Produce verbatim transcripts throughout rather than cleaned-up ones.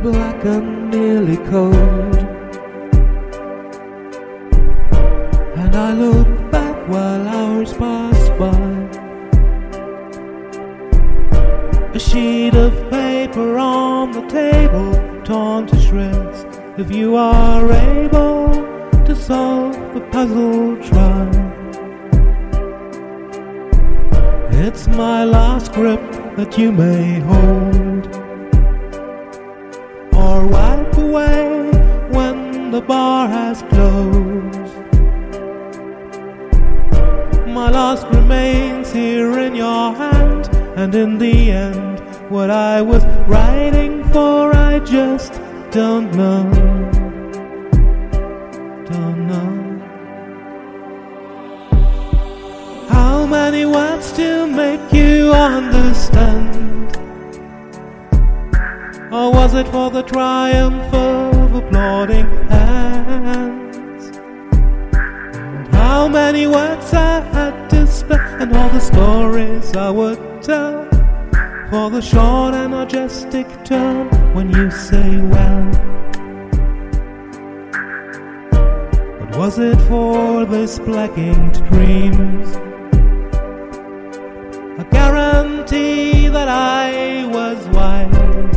black and nearly cold, and I look back while hours pass by. A sheet of paper on the table, torn to shreds. If you are able to solve the puzzle, try. It's my last grip that you may hold, or wipe away when the bar has closed. My last remains here in your hand, and in the end, what I was writing for, I just don't know, don't know. How many words to make you understand? Or was it for the triumph of applauding hands? And how many words I had to spell, and all the stories I would tell, for the short and majestic turn when you say well. But was it for this black-inked dreams, a guarantee that I was wise,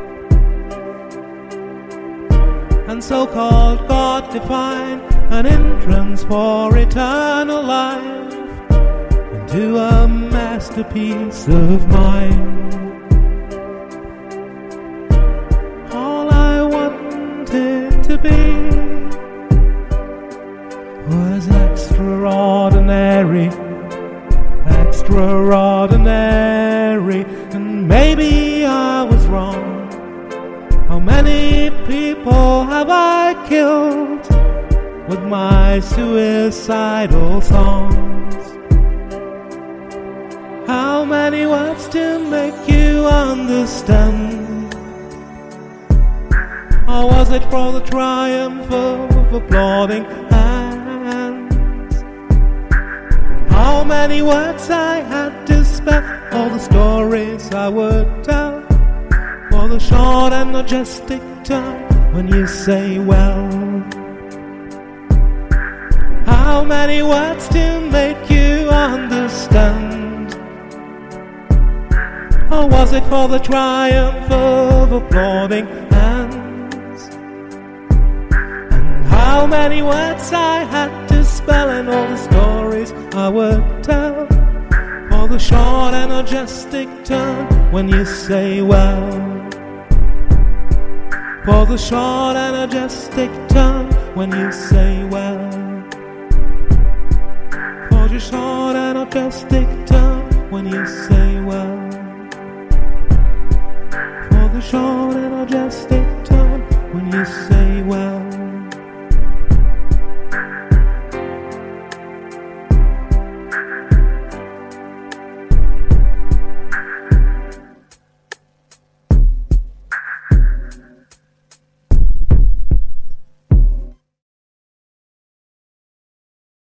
and so-called God defined an entrance for eternal life into a masterpiece of mine? All I wanted to be was extraordinary, extraordinary, and maybe I was wrong. How many people have I killed with my suicidal songs? How many words to make you understand? Or was it for the triumph of applauding hands? How many words I had to spell, all the stories I would tell, for the short and majestic turn when you say well. How many words to make you understand? Or was it for the triumph of applauding hands? And how many words I had to spell, and all the stories I would tell, for the short and majestic turn when you say well. For the short and majestic turn when you say well. For the short and majestic turn when you say well. For the short and majestic turn when you say well.